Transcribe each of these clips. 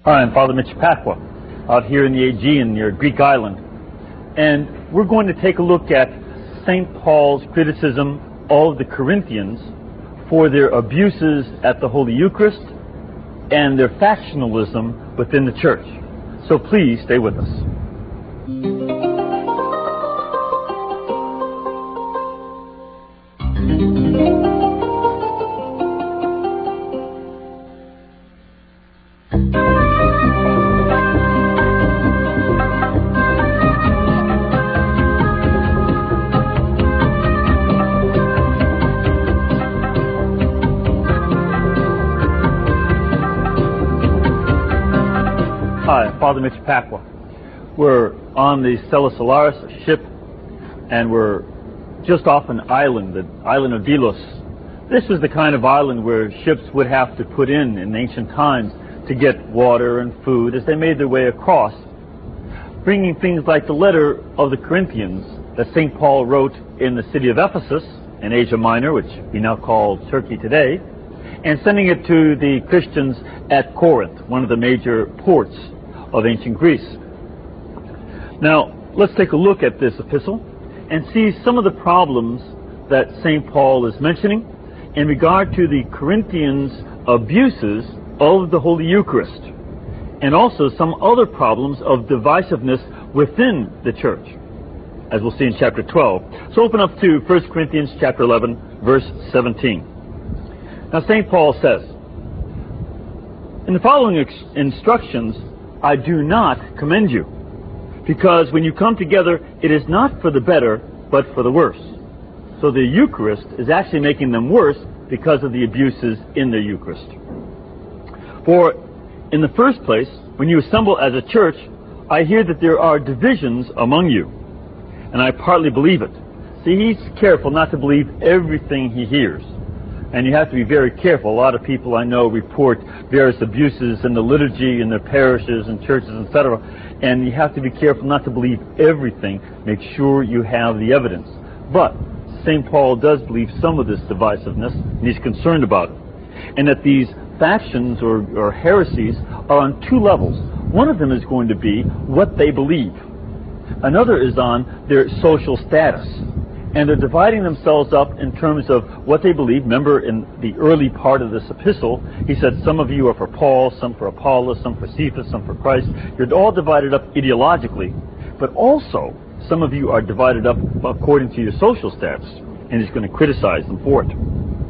Hi, I'm Father Mitch Pacwa, out here in the Aegean near Greek island. And we're going to take a look at St. Paul's criticism of the Corinthians for their abuses at the Holy Eucharist and their factionalism within the church. So please stay with us. Hi, Father Mitch Pacwa. We're on the Stella Solaris ship, and we're just off an island, the island of Delos. This is the kind of island where ships would have to put in ancient times to get water and food as they made their way across, bringing things like the letter of the Corinthians that St. Paul wrote in the city of Ephesus in Asia Minor, which we now call Turkey today, and sending it to the Christians at Corinth, one of the major ports of ancient Greece. Now, let's take a look at this epistle and see some of the problems that St. Paul is mentioning in regard to the Corinthians' abuses of the Holy Eucharist, and also some other problems of divisiveness within the church, as we'll see in chapter 12. So open up to 1 Corinthians chapter 11, verse 17. Now, St. Paul says, "In the following instructions, I do not commend you, because when you come together, it is not for the better, but for the worse." So the Eucharist is actually making them worse because of the abuses in the Eucharist. "For in the first place, when you assemble as a church, I hear that there are divisions among you, and I partly believe it." See, he's careful not to believe everything he hears. And you have to be very careful. A lot of people I know report various abuses in the liturgy in their parishes and churches, etc. And you have to be careful not to believe everything. Make sure you have the evidence. But St. Paul does believe some of this divisiveness, and he's concerned about it. And that these factions or heresies are on two levels. One of them is going to be what they believe. Another is on their social status. And they're dividing themselves up in terms of what they believe. Remember, in the early part of this epistle, he said some of you are for Paul, some for Apollos, some for Cephas, some for Christ. You're all divided up ideologically, but also some of you are divided up according to your social status, and he's going to criticize them for it.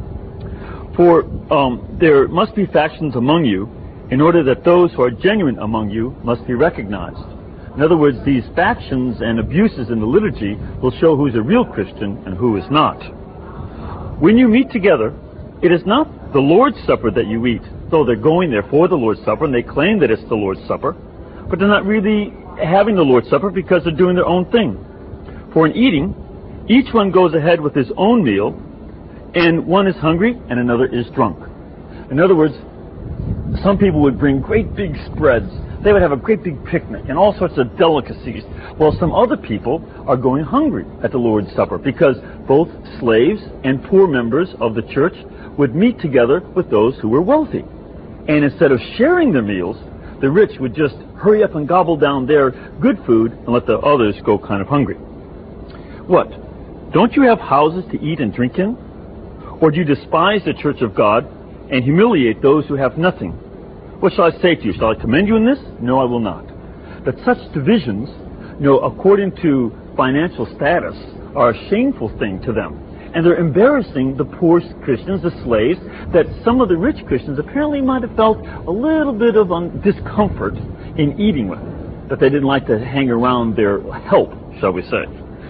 "For there must be factions among you, in order that those who are genuine among you must be recognized." In other words, these factions and abuses in the liturgy will show who's a real Christian and who is not. "When you meet together, it is not the Lord's Supper that you eat," though they're going there for the Lord's Supper and they claim that it's the Lord's Supper, but they're not really having the Lord's Supper because they're doing their own thing. "For in eating, each one goes ahead with his own meal, and one is hungry and another is drunk." In other words, some people would bring great big spreads. They would have a great big picnic and all sorts of delicacies. Well, some other people are going hungry at the Lord's Supper because both slaves and poor members of the church would meet together with those who were wealthy. And instead of sharing their meals, the rich would just hurry up and gobble down their good food and let the others go kind of hungry. "What? Don't you have houses to eat and drink in? Or do you despise the church of God and humiliate those who have nothing? What shall I say to you? Shall I commend you in this? No, I will not." But such divisions, according to financial status, are a shameful thing to them. And they're embarrassing the poor Christians, the slaves, that some of the rich Christians apparently might have felt a little bit of discomfort in eating with, that they didn't like to hang around their help, shall we say.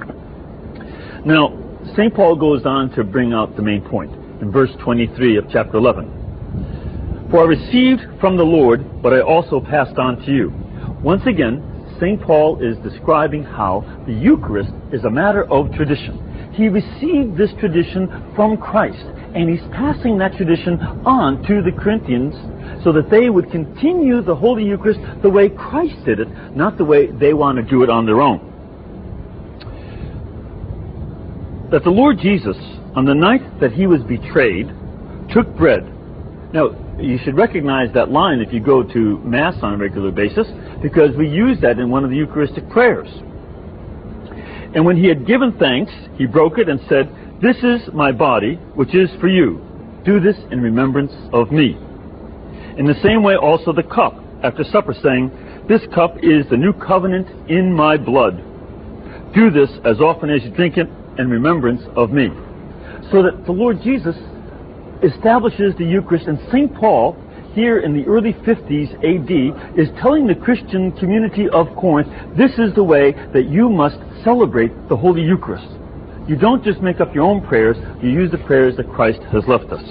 Now, St. Paul goes on to bring out the main point in verse 23 of chapter 11. "For I received from the Lord what I also passed on to you." Once again, St. Paul is describing how the Eucharist is a matter of tradition. He received this tradition from Christ, and he's passing that tradition on to the Corinthians so that they would continue the Holy Eucharist the way Christ did it, not the way they want to do it on their own. "That the Lord Jesus, on the night that he was betrayed, took bread. Now, you should recognize that line if you go to Mass on a regular basis, because we use that in one of the Eucharistic prayers. And when he had given thanks, he broke it and said, "This is my body, which is for you. Do this in remembrance of me." In the same way also the cup after supper, saying, "This cup is the new covenant in my blood. Do this as often as you drink it in remembrance of me." So that the Lord Jesus establishes the Eucharist, and St. Paul, here in the early 50s AD, is telling the Christian community of Corinth, this is the way that you must celebrate the Holy Eucharist. You don't just make up your own prayers, you use the prayers that Christ has left us.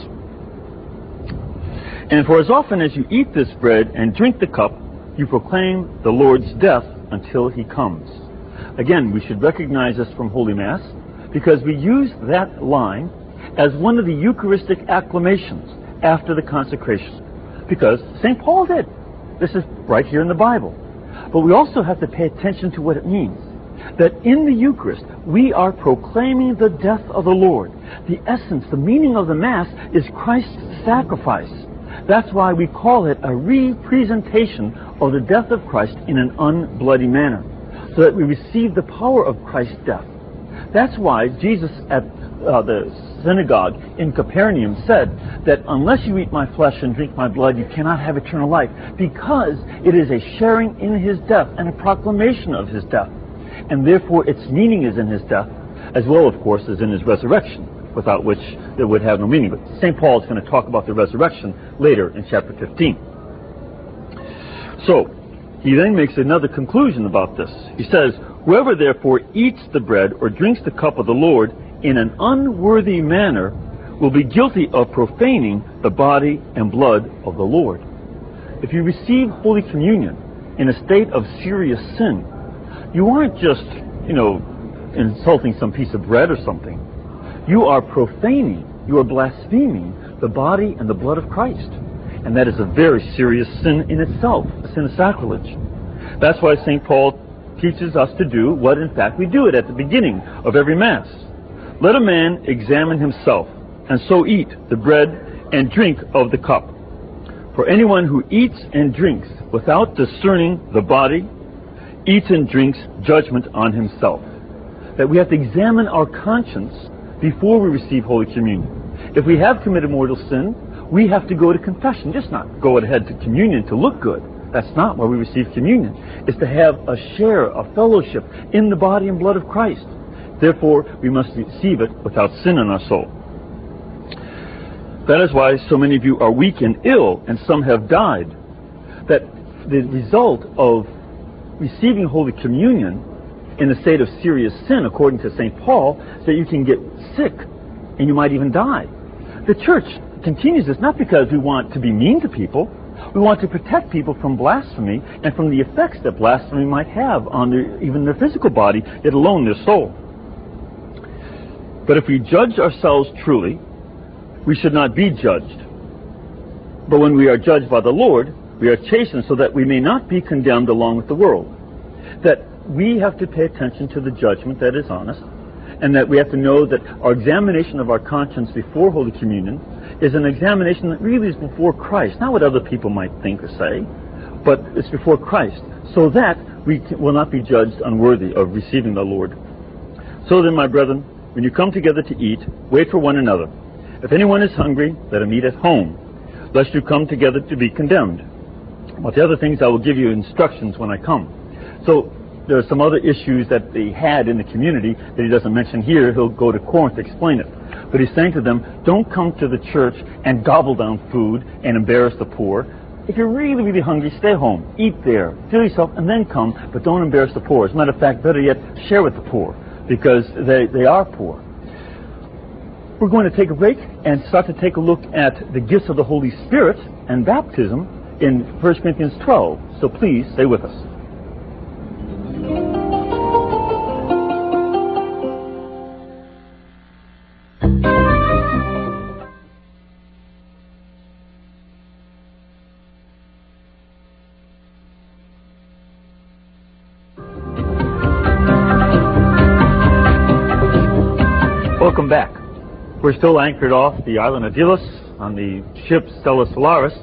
"And for as often as you eat this bread and drink the cup, you proclaim the Lord's death until he comes." Again, we should recognize this from Holy Mass, because we use that line as one of the Eucharistic acclamations after the consecration. Because St. Paul did. This is right here in the Bible. But we also have to pay attention to what it means. That in the Eucharist, we are proclaiming the death of the Lord. The essence, the meaning of the Mass is Christ's sacrifice. That's why we call it a representation of the death of Christ in an unbloody manner, so that we receive the power of Christ's death. That's why Jesus at the synagogue in Capernaum said that unless you eat my flesh and drink my blood, you cannot have eternal life, because it is a sharing in his death and a proclamation of his death. And therefore its meaning is in his death, as well, of course, as in his resurrection, without which it would have no meaning. But St. Paul is going to talk about the resurrection later in chapter 15. So, he then makes another conclusion about this. He says, "Whoever therefore eats the bread or drinks the cup of the Lord in an unworthy manner will be guilty of profaning the body and blood of the Lord." If you receive Holy Communion in a state of serious sin, you aren't just, insulting some piece of bread or something. You are profaning, you are blaspheming the body and the blood of Christ. And that is a very serious sin in itself, a sin of sacrilege. That's why St. Paul teaches us to do what, in fact, we do it at the beginning of every Mass. "Let a man examine himself, and so eat the bread and drink of the cup. For anyone who eats and drinks without discerning the body, eats and drinks judgment on himself." That we have to examine our conscience before we receive Holy Communion. If we have committed mortal sin, we have to go to confession, just not go ahead to communion to look good. That's not why we receive communion. It's to have a share, a fellowship in the body and blood of Christ. Therefore, we must receive it without sin in our soul. That is why so many of you are weak and ill, and some have died. That the result of receiving Holy Communion in a state of serious sin, according to St. Paul, is that you can get sick and you might even die. The Church continues this not because we want to be mean to people. We want to protect people from blasphemy and from the effects that blasphemy might have on even their physical body, let alone their soul. But if we judge ourselves truly, we should not be judged. But when we are judged by the Lord, we are chastened so that we may not be condemned along with the world. That we have to pay attention to the judgment that is on us, and that we have to know that our examination of our conscience before Holy Communion is an examination that really is before Christ, not what other people might think or say, but it's before Christ, so that we will not be judged unworthy of receiving the Lord. So then, my brethren, when you come together to eat, wait for one another. If anyone is hungry, let him eat at home, lest you come together to be condemned. But the other things I will give you instructions when I come. So there are some other issues that they had in the community that he doesn't mention here. He'll go to Corinth to explain it. But he's saying to them, don't come to the church and gobble down food and embarrass the poor. If you're really, really hungry, stay home. Eat there. Fill yourself and then come, but don't embarrass the poor. As a matter of fact, better yet, share with the poor, because they are poor. We're going to take a break and start to take a look at the gifts of the Holy Spirit and baptism in 1 Corinthians 12. So please stay with us. Welcome back. We're still anchored off the island of Delos on the ship Stella Solaris.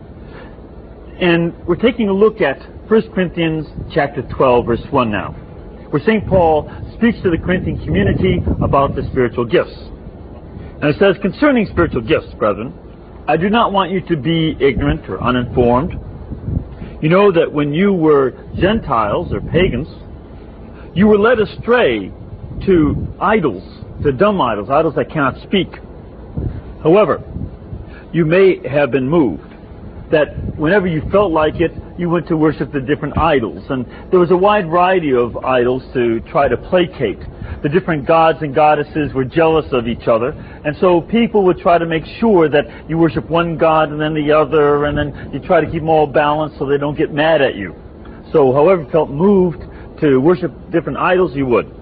And we're taking a look at 1 Corinthians chapter 12, verse 1 now, where St. Paul speaks to the Corinthian community about the spiritual gifts. And it says, concerning spiritual gifts, brethren, I do not want you to be ignorant or uninformed. You know that when you were Gentiles or pagans, you were led astray to idols, to dumb idols, idols that cannot speak. However, you may have been moved that whenever you felt like it, you went to worship the different idols. And there was a wide variety of idols to try to placate. The different gods and goddesses were jealous of each other. And so people would try to make sure that you worship one god and then the other, and then you try to keep them all balanced so they don't get mad at you. So however you felt moved to worship different idols, you would.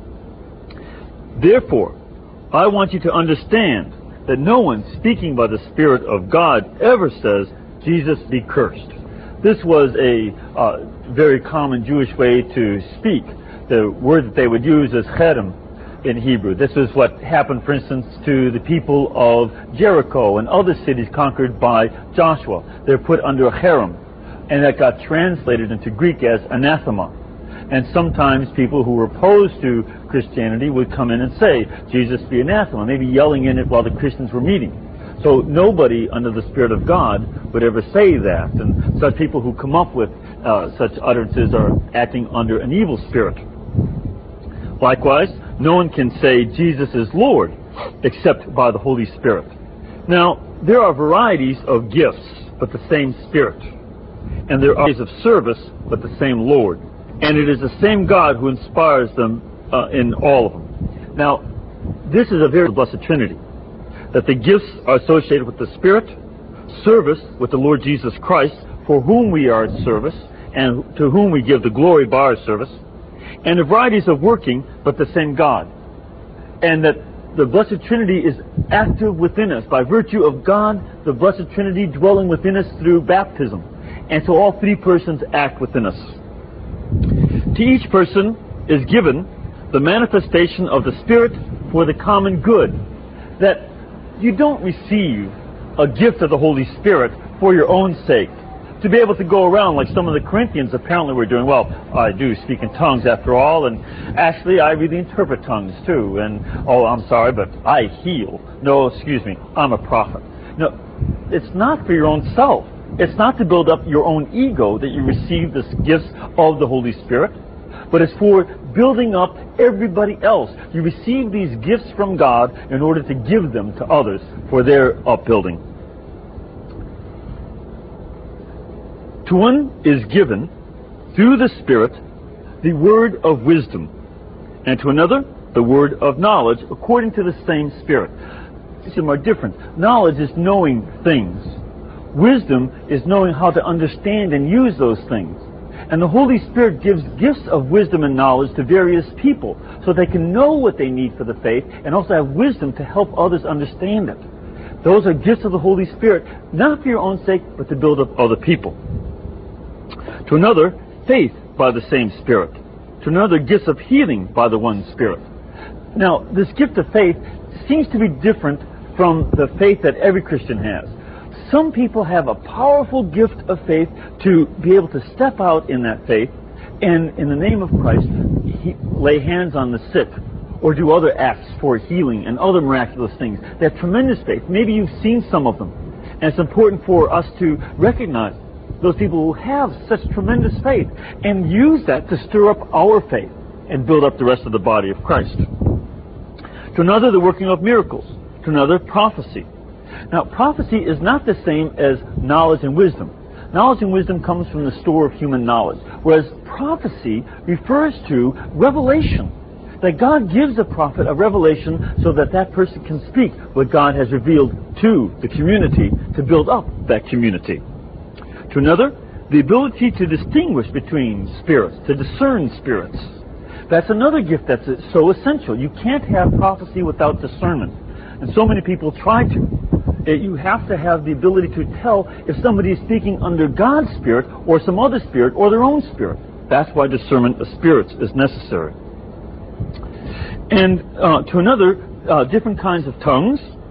Therefore, I want you to understand that no one speaking by the Spirit of God ever says, Jesus be cursed. This was a very common Jewish way to speak. The word that they would use is cherem in Hebrew. This is what happened, for instance, to the people of Jericho and other cities conquered by Joshua. They're put under a cherem, and that got translated into Greek as anathema. And sometimes people who were opposed to Christianity would come in and say, Jesus be anathema, maybe yelling in it while the Christians were meeting. So nobody under the Spirit of God would ever say that. And such people who come up with such utterances are acting under an evil spirit. Likewise, no one can say Jesus is Lord except by the Holy Spirit. Now, there are varieties of gifts, but the same Spirit. And there are ways of service, but the same Lord. And it is the same God who inspires them in all of them. Now, this is a very blessed Trinity, that the gifts are associated with the Spirit, service with the Lord Jesus Christ, for whom we are in service, and to whom we give the glory by our service, and the varieties of working, but the same God. And that the Blessed Trinity is active within us by virtue of God, the Blessed Trinity dwelling within us through baptism. And so all three persons act within us. To each person is given the manifestation of the Spirit for the common good. That you don't receive a gift of the Holy Spirit for your own sake, to be able to go around like some of the Corinthians apparently were doing. Well, I do speak in tongues after all, and actually I really interpret tongues too, and oh, I'm sorry, but I heal. No, excuse me, I'm a prophet. No, it's not for your own self. It's not to build up your own ego that you receive this gifts of the Holy Spirit, but it's for building up everybody else. You receive these gifts from God in order to give them to others for their upbuilding. To one is given, through the Spirit, the word of wisdom, and to another, the word of knowledge, according to the same Spirit. Some are different. Knowledge is knowing things. Wisdom is knowing how to understand and use those things. And the Holy Spirit gives gifts of wisdom and knowledge to various people so they can know what they need for the faith and also have wisdom to help others understand it. Those are gifts of the Holy Spirit, not for your own sake, but to build up other people. To another, faith by the same Spirit. To another, gifts of healing by the one Spirit. Now, this gift of faith seems to be different from the faith that every Christian has. Some people have a powerful gift of faith to be able to step out in that faith and, in the name of Christ, lay hands on the sick or do other acts for healing and other miraculous things. They have tremendous faith. Maybe you've seen some of them. And it's important for us to recognize those people who have such tremendous faith and use that to stir up our faith and build up the rest of the body of Christ. To another, the working of miracles. To another, prophecy. Now, prophecy is not the same as knowledge and wisdom. Knowledge and wisdom comes from the store of human knowledge, whereas prophecy refers to revelation. That God gives a prophet a revelation so that that person can speak what God has revealed to the community to build up that community. To another, the ability to distinguish between spirits, to discern spirits. That's another gift that's so essential. You can't have prophecy without discernment. And so many people try to. You have to have the ability to tell if somebody is speaking under God's Spirit or some other spirit or their own spirit. That's why discernment of spirits is necessary. And to another, different kinds of tongues,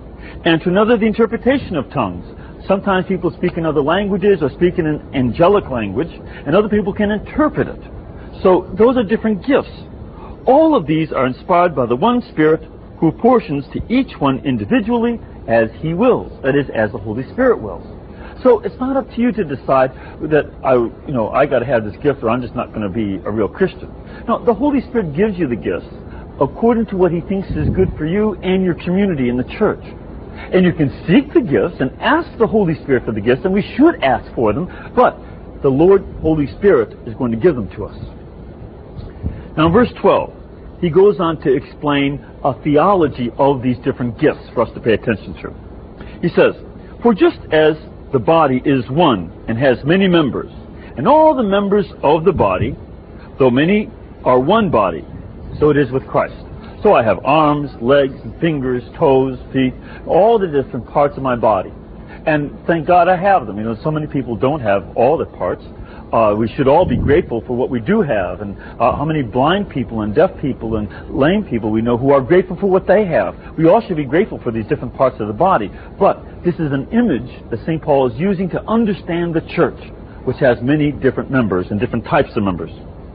and to another the interpretation of tongues. Sometimes people speak in other languages or speak in an angelic language, and other people can interpret it. So those are different gifts. All of these are inspired by the one Spirit, who portions to each one individually as He wills, that is, as the Holy Spirit wills. So it's not up to you to decide that I got to have this gift, or I'm just not going to be a real Christian. No, the Holy Spirit gives you the gifts according to what He thinks is good for you and your community in the church. And you can seek the gifts and ask the Holy Spirit for the gifts, and we should ask for them, but the Lord, Holy Spirit, is going to give them to us. Now in verse 12, he goes on to explain a theology of these different gifts for us to pay attention to. He says, "For just as the body is one and has many members, and all the members of the body, though many, are one body, so it is with Christ. So I have arms, legs, fingers, toes, feet, all the different parts of my body. And thank God I have them. So many people don't have all the parts. We should all be grateful for what we do have. And how many blind people and deaf people and lame people we know who are grateful for what they have. We all should be grateful for these different parts of the body. But this is an image that St. Paul is using to understand the church, which has many different members and different types of members.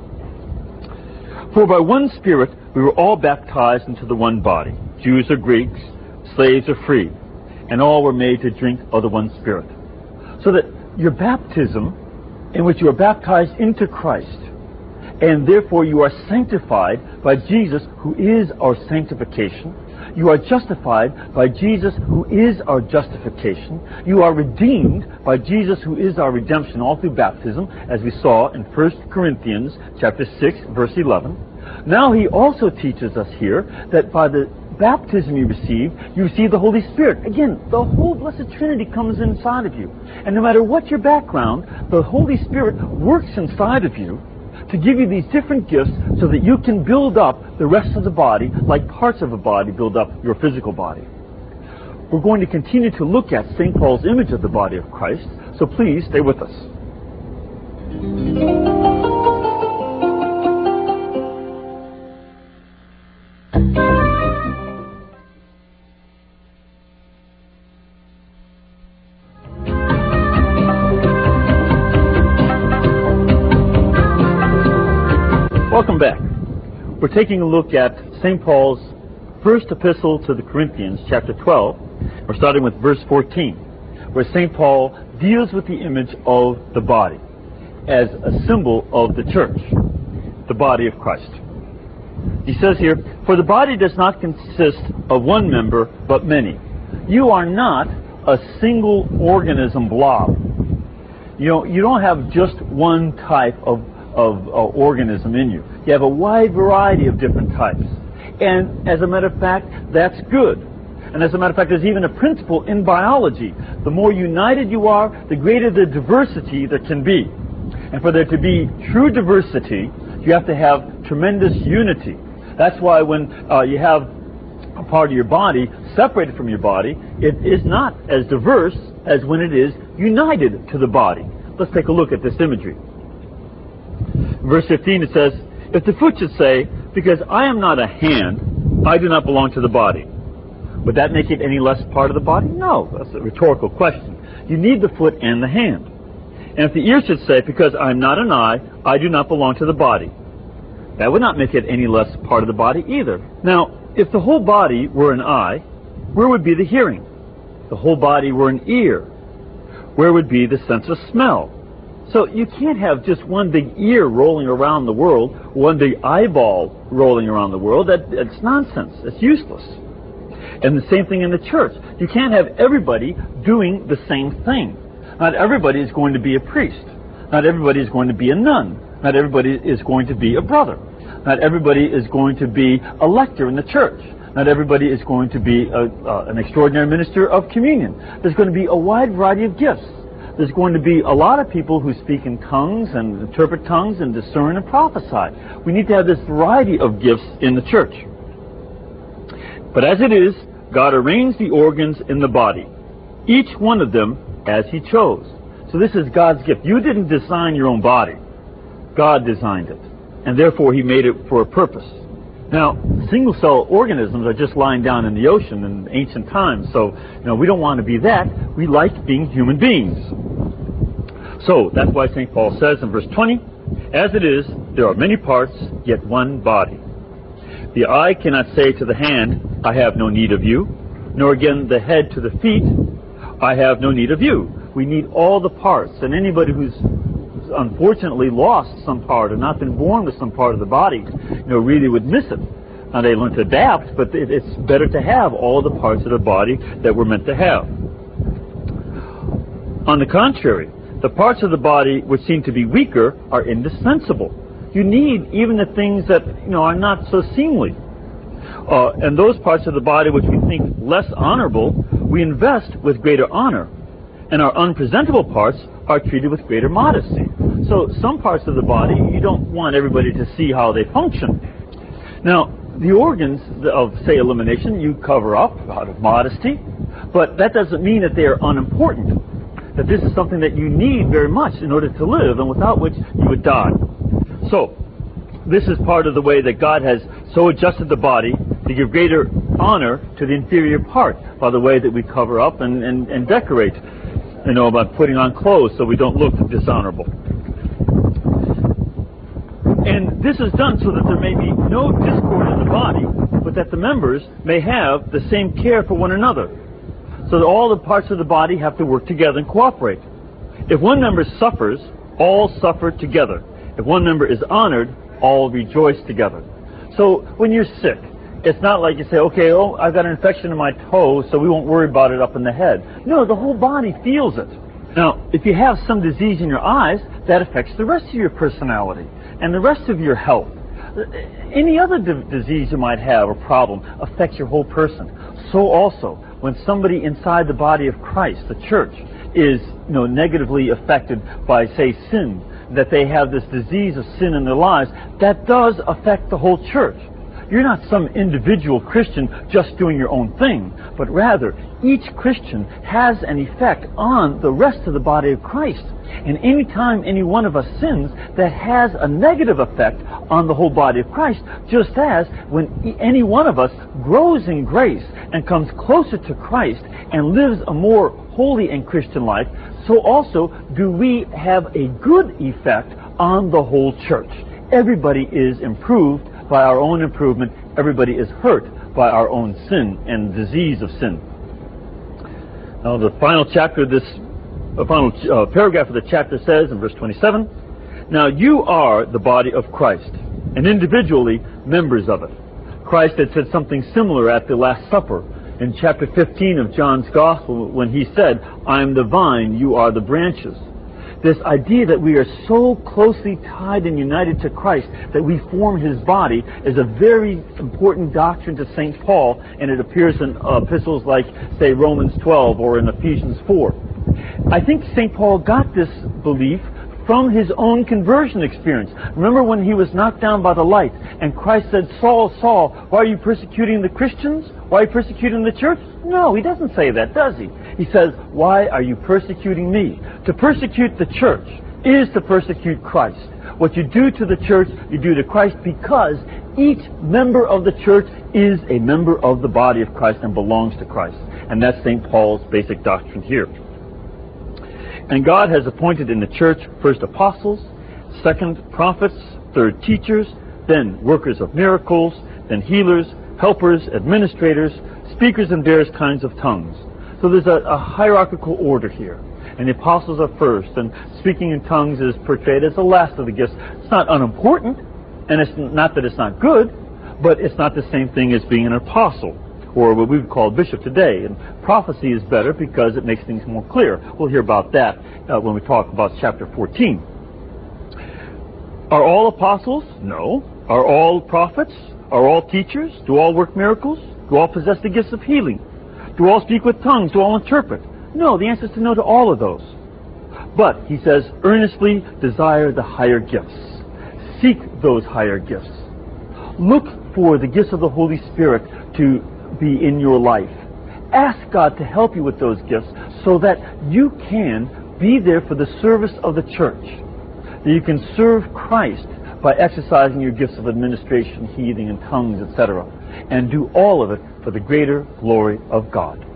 For by one Spirit we were all baptized into the one body, Jews or Greeks, slaves or free, and all were made to drink of the one Spirit. So that your baptism, in which you are baptized into Christ, and therefore you are sanctified by Jesus, who is our sanctification. You are justified by Jesus, who is our justification. You are redeemed by Jesus, who is our redemption, all through baptism, as we saw in 1 Corinthians chapter 6, verse 11. Now he also teaches us here that by the baptism you receive the Holy Spirit. Again, the whole Blessed Trinity comes inside of you. And no matter what your background, the Holy Spirit works inside of you to give you these different gifts so that you can build up the rest of the body like parts of a body build up your physical body. We're going to continue to look at St. Paul's image of the body of Christ, so please stay with us. Welcome back. We're taking a look at St. Paul's first epistle to the Corinthians, chapter 12. We're starting with verse 14, where St. Paul deals with the image of the body as a symbol of the church, the body of Christ. He says here, "For the body does not consist of one member, but many." You are not a single organism blob. You don't have just one type of organism in you. You have a wide variety of different types. And as a matter of fact, that's good. And as a matter of fact, there's even a principle in biology. The more united you are, the greater the diversity there can be. And for there to be true diversity, you have to have tremendous unity. That's why when you have a part of your body separated from your body, it is not as diverse as when it is united to the body. Let's take a look at this imagery. Verse 15, it says, "If the foot should say, 'Because I am not a hand, I do not belong to the body,' would that make it any less part of the body?" No, that's a rhetorical question. You need the foot and the hand. And if the ear should say, "Because I am not an eye, I do not belong to the body," that would not make it any less part of the body either. Now, if the whole body were an eye, where would be the hearing? If the whole body were an ear, where would be the sense of smell? So you can't have just one big ear rolling around the world, one big eyeball rolling around the world. That's nonsense. It's useless. And the same thing in the church. You can't have everybody doing the same thing. Not everybody is going to be a priest. Not everybody is going to be a nun. Not everybody is going to be a brother. Not everybody is going to be a lector in the church. Not everybody is going to be an extraordinary minister of communion. There's going to be a wide variety of gifts. There's going to be a lot of people who speak in tongues and interpret tongues and discern and prophesy. We need to have this variety of gifts in the church. But as it is, God arranged the organs in the body, each one of them as He chose. So this is God's gift. You didn't design your own body. God designed it. And therefore He made it for a purpose. Now, single-cell organisms are just lying down in the ocean in ancient times, so we don't want to be that. We like being human beings. So that's why St. Paul says in verse 20, "As it is, there are many parts, yet one body. The eye cannot say to the hand, 'I have no need of you,' nor again the head to the feet, 'I have no need of you.'" We need all the parts, and anybody who's unfortunately lost some part or not been born with some part of the body, really would miss it. Now they learn to adapt, but it's better to have all the parts of the body that we're meant to have. On the contrary, the parts of the body which seem to be weaker are indispensable. You need even the things that are not so seemly. And those parts of the body which we think less honorable, we invest with greater honor. And our unpresentable parts are treated with greater modesty. So some parts of the body, you don't want everybody to see how they function. Now, the organs of, say, elimination, you cover up out of modesty, but that doesn't mean that they are unimportant, that this is something that you need very much in order to live, and without which you would die. So, this is part of the way that God has so adjusted the body to give greater honor to the inferior part by the way that we cover up and decorate, about putting on clothes so we don't look dishonorable. And this is done so that there may be no discord in the body, but that the members may have the same care for one another. So that all the parts of the body have to work together and cooperate. If one member suffers, all suffer together. If one member is honored, all rejoice together. So when you're sick, it's not like you say, okay, I've got an infection in my toe, so we won't worry about it up in the head. No, the whole body feels it. Now, if you have some disease in your eyes, that affects the rest of your personality and the rest of your health. Any other disease you might have or problem affects your whole person. So also, when somebody inside the body of Christ, the church, is negatively affected by, say, sin, that they have this disease of sin in their lives, that does affect the whole church. You're not some individual Christian just doing your own thing, but rather each Christian has an effect on the rest of the body of Christ. And any time any one of us sins, that has a negative effect on the whole body of Christ, just as when any one of us grows in grace and comes closer to Christ and lives a more holy and Christian life, so also do we have a good effect on the whole church. Everybody is improved by our own improvement. Everybody is hurt by our own sin and disease of sin. Now, the final paragraph of the chapter says in verse 27, "Now you are the body of Christ, and individually members of it." Christ had said something similar at the Last Supper in chapter 15 of John's Gospel when he said, "I am the vine, you are the branches." This idea that we are so closely tied and united to Christ that we form His body is a very important doctrine to St. Paul, and it appears in epistles like, say, Romans 12 or in Ephesians 4. I think St. Paul got this belief from his own conversion experience. Remember when he was knocked down by the light and Christ said, "Saul, Saul, why are you persecuting the Christians? Why are you persecuting the church?" No, he doesn't say that, does he? He says, "Why are you persecuting me?" To persecute the church is to persecute Christ. What you do to the church, you do to Christ, because each member of the church is a member of the body of Christ and belongs to Christ. And that's St. Paul's basic doctrine here. And God has appointed in the church first apostles, second prophets, third teachers, then workers of miracles, then healers, helpers, administrators, speakers in various kinds of tongues. So there's a hierarchical order here. And the apostles are first, and speaking in tongues is portrayed as the last of the gifts. It's not unimportant, and it's not that it's not good, but it's not the same thing as being an apostle, or what we would call a bishop today. And prophecy is better because it makes things more clear. We'll hear about that when we talk about chapter 14. Are all apostles? No. Are all prophets? Are all teachers? Do all work miracles? Do all possess the gifts of healing? Do all speak with tongues? Do all interpret? No, the answer is to no to all of those. But, he says, earnestly desire the higher gifts. Seek those higher gifts. Look for the gifts of the Holy Spirit to be in your life. Ask God to help you with those gifts so that you can be there for the service of the church. That you can serve Christ by exercising your gifts of administration, healing, and tongues, etc., and do all of it for the greater glory of God.